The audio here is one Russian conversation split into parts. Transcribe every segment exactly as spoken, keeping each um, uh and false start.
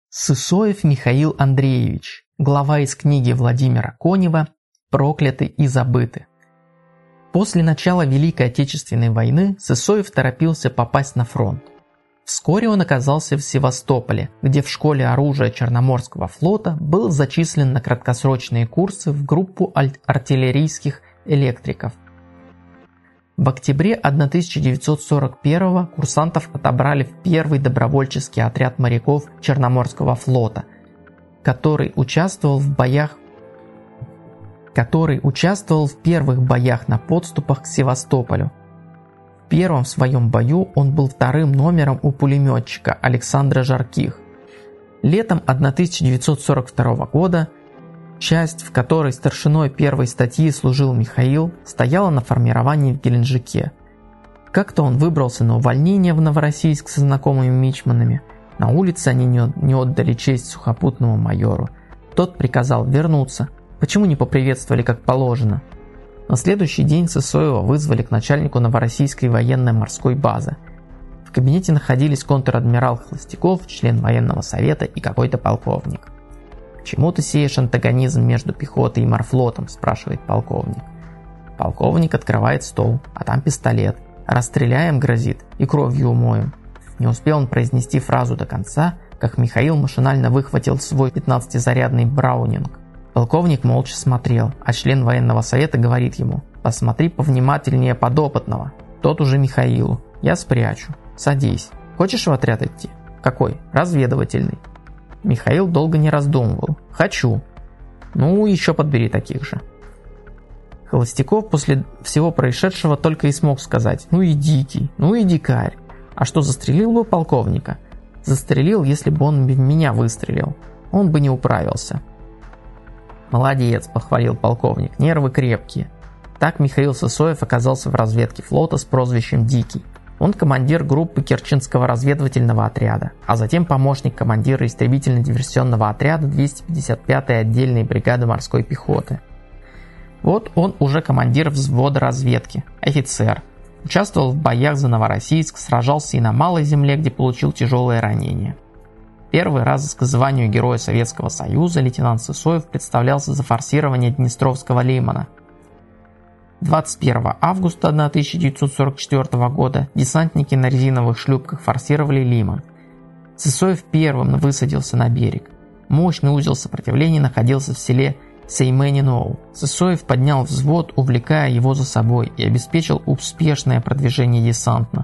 Сысоев Михаил Андреевич, глава из книги Владимира Конева «Прокляты и забыты». После начала Великой Отечественной войны Сысоев торопился попасть на фронт. Вскоре он оказался в Севастополе, где в школе оружия Черноморского флота был зачислен на краткосрочные курсы в группу артиллерийских электриков. В октябре тысяча девятьсот сорок первого курсантов отобрали в первый добровольческий отряд моряков Черноморского флота, который участвовал в боях, который участвовал в первых боях на подступах к Севастополю. В первом своем бою он был вторым номером у пулеметчика Александра Жарких. Летом тысяча девятьсот сорок второго года часть, в которой старшиной первой статьи служил Михаил, стояла на формировании в Геленджике. Как-то он выбрался на увольнение в Новороссийск со знакомыми мичманами. На улице они не отдали честь сухопутному майору. Тот приказал вернуться. Почему не поприветствовали как положено? На следующий день Сысоева вызвали к начальнику Новороссийской военно-морской базы. В кабинете находились контр-адмирал Холостяков, член военного совета и какой-то полковник. «Чему ты сеешь антагонизм между пехотой и морфлотом?» – спрашивает полковник. Полковник открывает стол, а там пистолет. «Расстреляем», – грозит, – «и кровью умоем». Не успел он произнести фразу до конца, как Михаил машинально выхватил свой пятнадцатизарядный браунинг. Полковник молча смотрел, а член военного совета говорит ему: «Посмотри повнимательнее подопытного». Тот уже Михаилу: «Я спрячу. Садись. Хочешь в отряд идти?» «Какой?» «Разведывательный». Михаил долго не раздумывал. «Хочу». «Ну, еще подбери таких же». Холостяков после всего происшедшего только и смог сказать: «Ну и дикий, ну и дикарь. А что, застрелил бы полковника?» «Застрелил, если бы он в меня выстрелил. Он бы не управился». «Молодец», – похвалил полковник, – «нервы крепкие». Так Михаил Сысоев оказался в разведке флота с прозвищем «Дикий». Он командир группы Керченского разведывательного отряда, а затем помощник командира истребительно-диверсионного отряда двести пятьдесят пятой отдельной бригады морской пехоты. Вот он уже командир взвода разведки, офицер. Участвовал в боях за Новороссийск, сражался и на Малой земле, где получил тяжелое ранение. Первый раз к званию Героя Советского Союза лейтенант Сысоев представлялся за форсирование Днестровского лимана. двадцать первого августа тысяча девятьсот сорок четвёртого года десантники на резиновых шлюпках форсировали лиман. Сысоев первым высадился на берег. Мощный узел сопротивления находился в селе Сеймени-Ноу. Сысоев поднял взвод, увлекая его за собой, и обеспечил успешное продвижение десантно.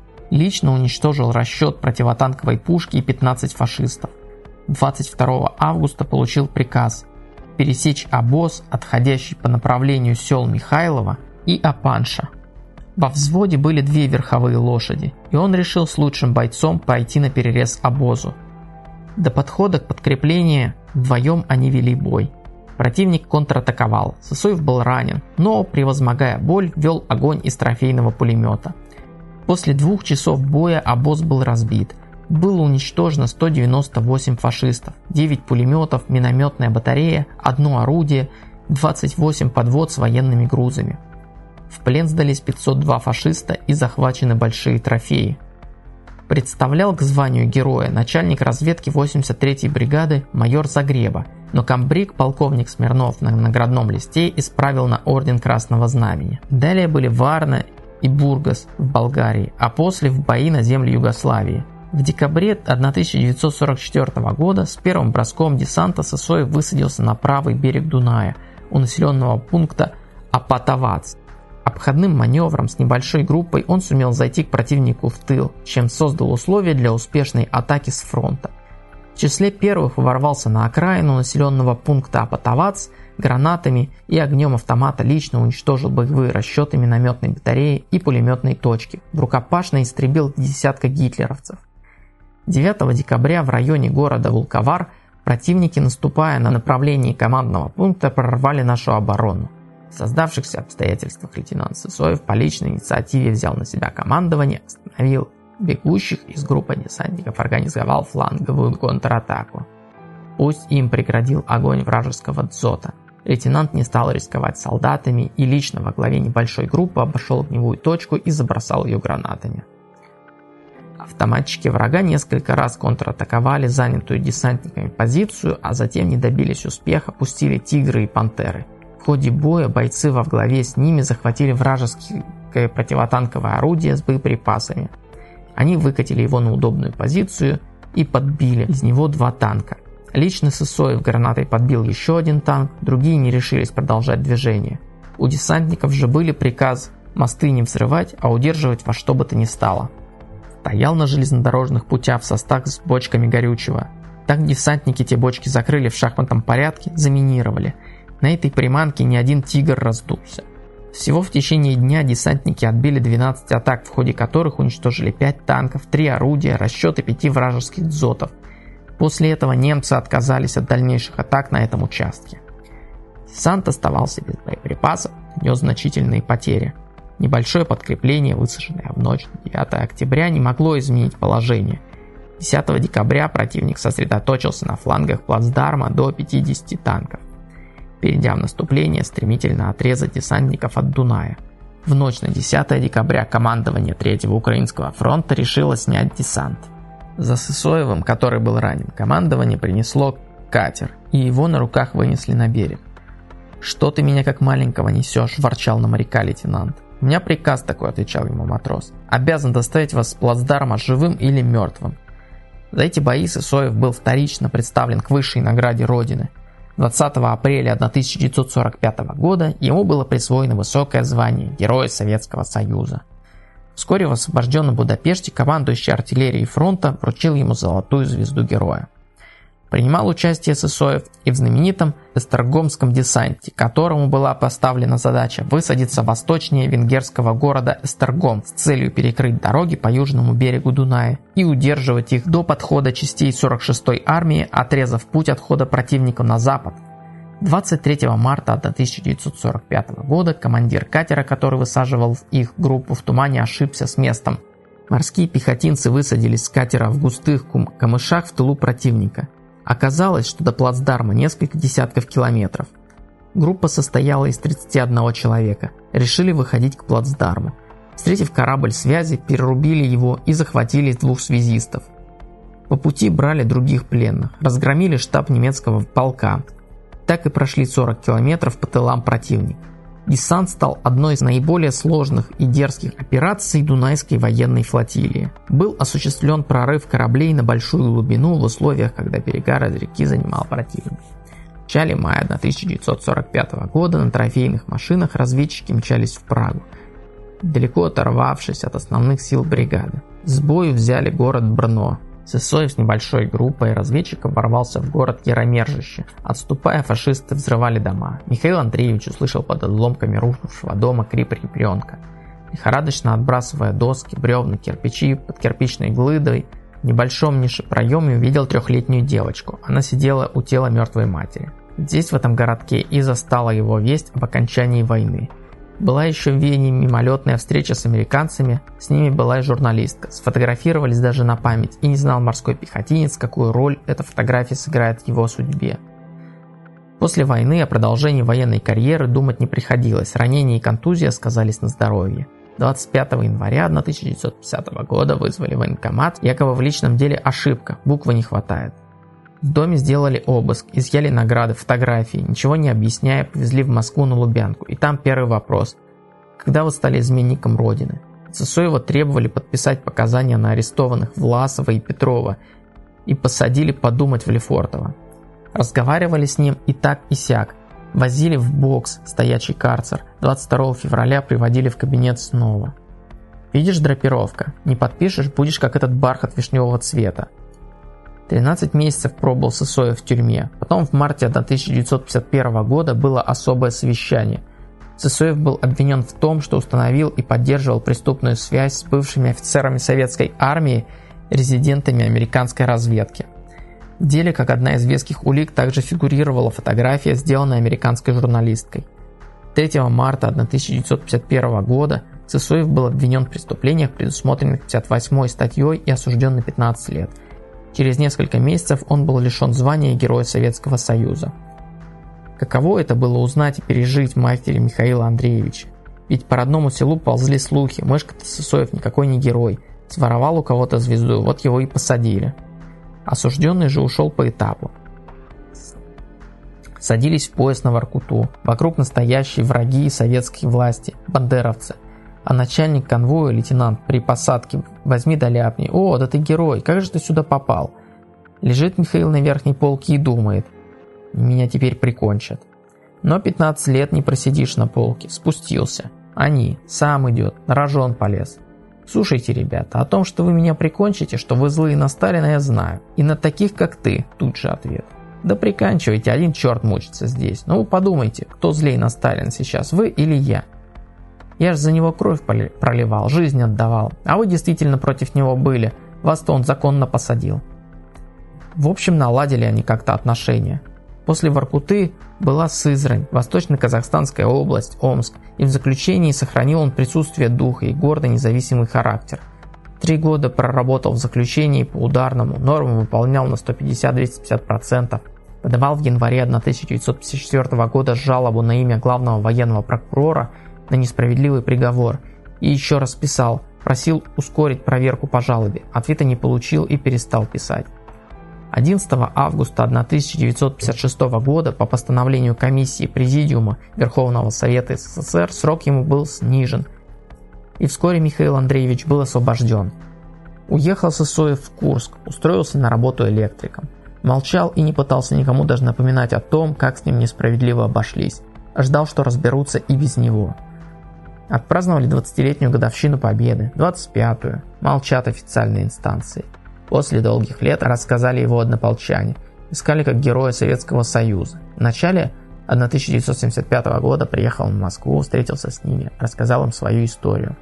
Лично уничтожил расчет противотанковой пушки и пятнадцать фашистов. двадцать второго августа получил приказ пересечь обоз, отходящий по направлению сел Михайлова и Апанша. Во взводе были две верховые лошади, и он решил с лучшим бойцом пойти на перерез обозу. До подхода к подкреплению вдвоем они вели бой. Противник контратаковал, Сысоев был ранен, но, превозмогая боль, вел огонь из трофейного пулемета. После двух часов боя обоз был разбит. Было уничтожено сто девяносто восемь фашистов, девять пулеметов, минометная батарея, одно орудие, двадцать восемь подвод с военными грузами. В плен сдались пятьсот два фашиста и захвачены большие трофеи. Представлял к званию героя начальник разведки восемьдесят третьей бригады майор Загреба, но комбриг полковник Смирнов на наградном листе исправил на орден Красного Знамени. Далее были Варна и Бургас в Болгарии, а после в бои на земле Югославии. В декабре тысяча девятьсот сорок четвёртого года с первым броском десанта Сысоев высадился на правый берег Дуная у населенного пункта Апатовац. Обходным маневром с небольшой группой он сумел зайти к противнику в тыл, чем создал условия для успешной атаки с фронта. В числе первых ворвался на окраину населенного пункта Апатовац, гранатами и огнем автомата лично уничтожил боевые расчеты минометной батареи и пулеметной точки, в рукопашно истребил десятка гитлеровцев. девятого декабря в районе города Вулковар противники, наступая на направлении командного пункта, прорвали нашу оборону. В создавшихся обстоятельствах лейтенант Сысоев по личной инициативе взял на себя командование, остановил бегущих из группы десантников, организовал фланговую контратаку. Пусть им преградил огонь вражеского дзота. Лейтенант не стал рисковать солдатами и лично во главе небольшой группы обошел огневую точку и забросал ее гранатами. Автоматчики врага несколько раз контратаковали занятую десантниками позицию, а затем не добились успеха, пустили тигры и пантеры. В ходе боя бойцы во главе с ними захватили вражеское противотанковое орудие с боеприпасами. Они выкатили его на удобную позицию и подбили из него два танка. Лично Сысоев гранатой подбил еще один танк, другие не решились продолжать движение. У десантников же были приказ мосты не взрывать, а удерживать во что бы то ни стало. Стоял на железнодорожных путях состав с бочками горючего. Так десантники те бочки закрыли в шахматном порядке, заминировали. На этой приманке ни один тигр раздулся. Всего в течение дня десантники отбили двенадцать атак, в ходе которых уничтожили пять танков, три орудия, расчеты пяти вражеских дзотов. После этого немцы отказались от дальнейших атак на этом участке. Десант оставался без боеприпасов, нес значительные потери. Небольшое подкрепление, высаженное в ночь на девятое октября, не могло изменить положение. десятого декабря противник сосредоточился на флангах плацдарма до пятидесяти танков, перейдя в наступление, стремительно отрезать десантников от Дуная. В ночь на десятое декабря командование Третьего Украинского фронта решило снять десант. За Сысоевым, который был ранен, командование принесло катер, и его на руках вынесли на берег. «Что ты меня как маленького несешь?» – ворчал на моряка лейтенант. «У меня приказ такой», – отвечал ему матрос. «Обязан доставить вас с плацдарма живым или мертвым». За эти бои Сысоев был вторично представлен к высшей награде Родины. двадцатого апреля тысяча девятьсот сорок пятого года ему было присвоено высокое звание Героя Советского Союза. Вскоре в освобожденном Будапеште командующий артиллерией фронта вручил ему золотую звезду героя. Принимал участие Сысоев и в знаменитом Эстергомском десанте, которому была поставлена задача высадиться восточнее венгерского города Эстергом с целью перекрыть дороги по южному берегу Дуная и удерживать их до подхода частей сорок шестой армии, отрезав путь отхода противника на запад. двадцать третьего марта тысяча девятьсот сорок пятого года командир катера, который высаживал их группу в тумане, ошибся с местом. Морские пехотинцы высадились с катера в густых камышах в тылу противника. Оказалось, что до плацдарма несколько десятков километров. Группа состояла из тридцати одного человека. Решили выходить к плацдарму. Встретив корабль связи, перерубили его и захватили двух связистов. По пути брали других пленных, разгромили штаб немецкого полка. Так и прошли сорок километров по тылам противника. Десант стал одной из наиболее сложных и дерзких операций Дунайской военной флотилии. Был осуществлен прорыв кораблей на большую глубину в условиях, когда берега реки занимал противник. В начале мая тысяча девятьсот сорок пятого года на трофейных машинах разведчики мчались в Прагу, далеко оторвавшись от основных сил бригады. С бою взяли город Брно. Сысоев с небольшой группой разведчиков ворвался в город Яромержище. Отступая, фашисты взрывали дома. Михаил Андреевич услышал под обломками рухнувшего дома крип ребенка. Лихорадочно отбрасывая доски, бревна, кирпичи под кирпичной глыбой, в небольшом нишепроеме увидел трехлетнюю девочку. Она сидела у тела мертвой матери. Здесь, в этом городке, и застала его весть об окончании войны. Была еще в Вене мимолетная встреча с американцами, с ними была и журналистка. Сфотографировались даже на память, и не знал морской пехотинец, какую роль эта фотография сыграет в его судьбе. После войны о продолжении военной карьеры думать не приходилось, ранения и контузия сказались на здоровье. двадцать пятого января тысяча девятьсот пятидесятого года вызвали в военкомат, якобы в личном деле ошибка, буквы не хватает. В доме сделали обыск, изъяли награды, фотографии, ничего не объясняя, повезли в Москву на Лубянку. И там первый вопрос. Когда вы стали изменником Родины? Сысоева требовали подписать показания на арестованных Власова и Петрова и посадили подумать в Лефортово. Разговаривали с ним и так и сяк. Возили в бокс, стоячий карцер. двадцать второго февраля приводили в кабинет снова. Видишь, драпировка? Не подпишешь, будешь как этот бархат вишневого цвета. тринадцать месяцев пробыл Сысоев в тюрьме. Потом в марте тысяча девятьсот пятьдесят первого года было особое совещание. Сысоев был обвинен в том, что установил и поддерживал преступную связь с бывшими офицерами советской армии, резидентами американской разведки. В деле, как одна из веских улик, также фигурировала фотография, сделанная американской журналисткой. третьего марта тысяча девятьсот пятьдесят первого года Сысоев был обвинен в преступлениях, предусмотренных пятьдесят восьмой статьей, и осужден на пятнадцать лет. Через несколько месяцев он был лишен звания Героя Советского Союза. Каково это было узнать и пережить матери Михаила Андреевича? Ведь по родному селу ползли слухи, мышка-то Сысоев никакой не герой. Своровал у кого-то звезду, вот его и посадили. Осужденный же ушел по этапу. Садились в поезд на Воркуту. Вокруг настоящие враги советской власти, бандеровцы. А начальник конвоя, лейтенант, при посадке возьми да ляпни: «О, да ты герой, как же ты сюда попал?» Лежит Михаил на верхней полке и думает: «Меня теперь прикончат». Но пятнадцать лет не просидишь на полке. Спустился. Они. Сам идет. На рожон полез. «Слушайте, ребята, о том, что вы меня прикончите, что вы злые на Сталина, я знаю. И на таких, как ты», тут же ответ. «Да приканчивайте, один черт мучится здесь. Ну вы подумайте, кто злей на Сталина сейчас, вы или я? Я же за него кровь проливал, жизнь отдавал. А вы действительно против него были. Вас-то он законно посадил». В общем, наладили они как-то отношения. После Воркуты была Сызрань, Восточно-Казахстанская область, Омск, и в заключении сохранил он присутствие духа и гордо независимый характер. Три года проработал в заключении по ударному, норму выполнял на сто пятьдесят - двести пятьдесят процентов, подавал в январе тысяча девятьсот пятьдесят четвёртого года жалобу на имя главного военного прокурора на несправедливый приговор и еще раз писал, просил ускорить проверку по жалобе, ответа не получил и перестал писать. одиннадцатого августа тысяча девятьсот пятьдесят шестого года по постановлению комиссии Президиума Верховного Совета СССР срок ему был снижен, и вскоре Михаил Андреевич был освобожден. Уехал Сысоев в Курск, устроился на работу электриком. Молчал и не пытался никому даже напоминать о том, как с ним несправедливо обошлись. Ждал, что разберутся и без него. Отпраздновали двадцатилетнюю годовщину Победы, двадцать пятую, молчат официальные инстанции. После долгих лет рассказали его однополчане, искали как героя Советского Союза. В начале тысяча девятьсот семьдесят пятого года приехал в Москву, встретился с ними, рассказал им свою историю.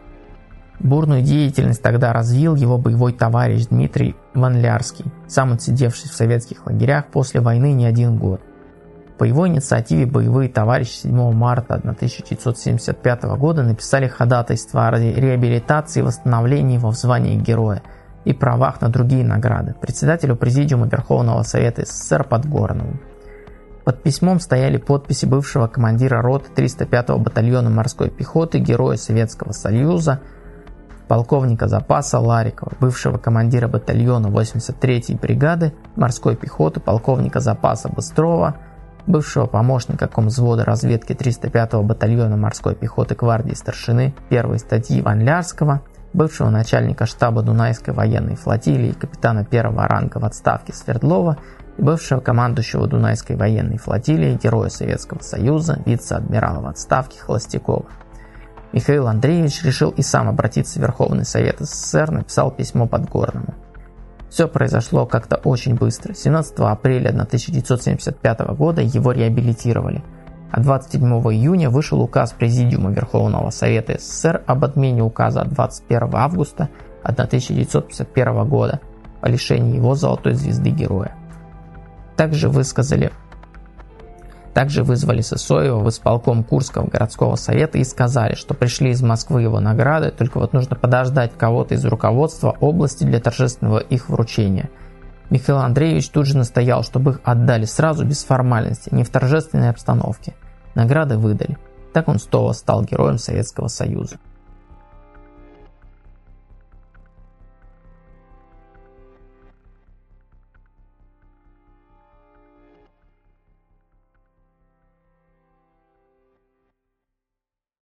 Бурную деятельность тогда развил его боевой товарищ Дмитрий Ванлярский, сам отсидевший в советских лагерях после войны не один год. По его инициативе боевые товарищи седьмого марта тысяча девятьсот семьдесят пятого года написали ходатайство о реабилитации и восстановлении его в звании героя и правах на другие награды председателю Президиума Верховного Совета СССР Подгорнову. Под письмом стояли подписи бывшего командира роты триста пятого батальона морской пехоты, героя Советского Союза, полковника запаса Ларикова, бывшего командира батальона восемьдесят третьей бригады морской пехоты, полковника запаса Быстрова, бывшего помощника комвзвода разведки триста пятого батальона морской пехоты гвардии старшины первой статьи Ванлярского, бывшего начальника штаба Дунайской военной флотилии, капитана первого ранга в отставке Свердлова и бывшего командующего Дунайской военной флотилии, героя Советского Союза, вице-адмирала в отставке Холостякова. Михаил Андреевич решил и сам обратиться в Верховный Совет СССР, написал письмо Подгорному. Все произошло как-то очень быстро. семнадцатого апреля тысяча девятьсот семьдесят пятого года его реабилитировали, а двадцать седьмого июня вышел указ Президиума Верховного Совета СССР об отмене указа от двадцать первого августа тысяча девятьсот пятьдесят первого года о лишении его золотой звезды героя. Также высказали Также вызвали Сысоева в исполком Курского городского совета и сказали, что пришли из Москвы его награды, только вот нужно подождать кого-то из руководства области для торжественного их вручения. Михаил Андреевич тут же настоял, чтобы их отдали сразу без формальности, не в торжественной обстановке. Награды выдали. Так он снова стал героем Советского Союза.